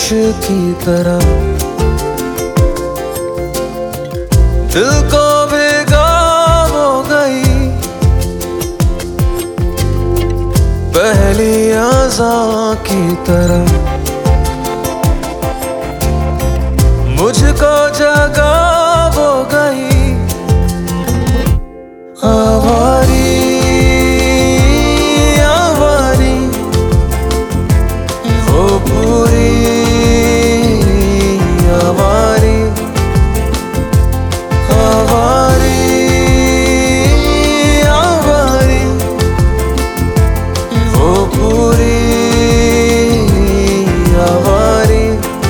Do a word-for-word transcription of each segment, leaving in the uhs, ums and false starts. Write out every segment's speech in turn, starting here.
बारिश की तरह दिल को भिगा हो गई पहली आज़ां की तरह, मुझको जगा हो गई आवारी आवारी वो पूरी आवारी आवारी आवारी वो पूरी आवारी।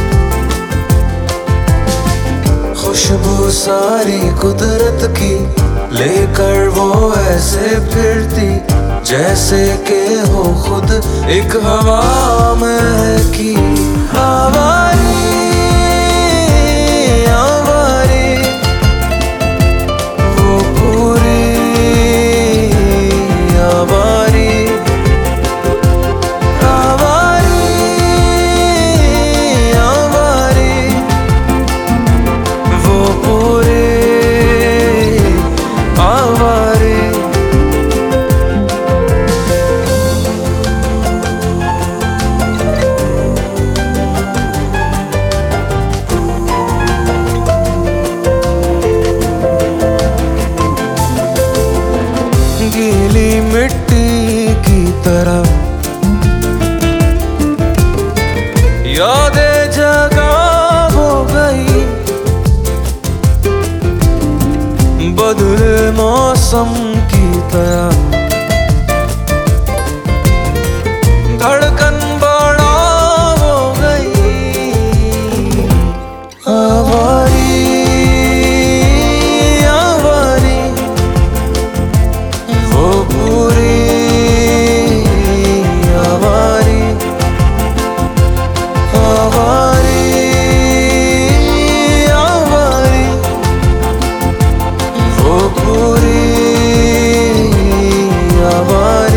खुशबू सारी कुदरत की लेकर वो ऐसे फिरती जैसे के हो खुद एक हवा महकी आवारी आवारी वो पूरी आवारी आवारी आवारी वो पूरी आवारी। गीली मिट्टी की तरह यादें जगा हो गई बदले मौसम की तरह, धड़कन बड़ा हो गई आवारी आवारी वो पूरी आवारी आवारी आवारी वो पूरी आवारी।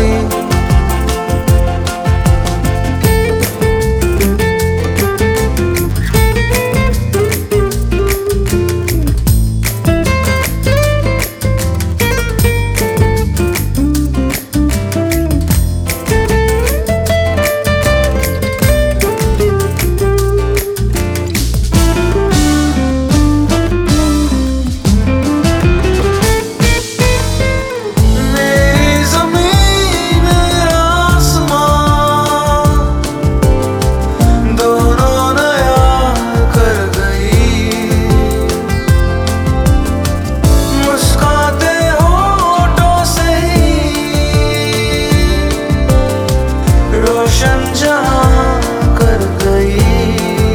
रोशन जहां कर गई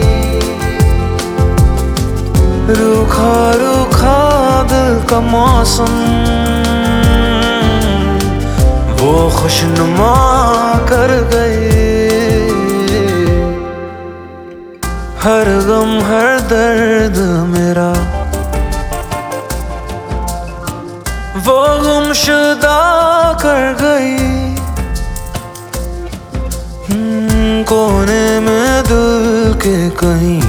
रूखा रूखा दिल का मौसम वो खुशनुमा कर गई हर गम हर दर्द मेरा वो गुमशुदा कर गई कोने में दिल के कहीं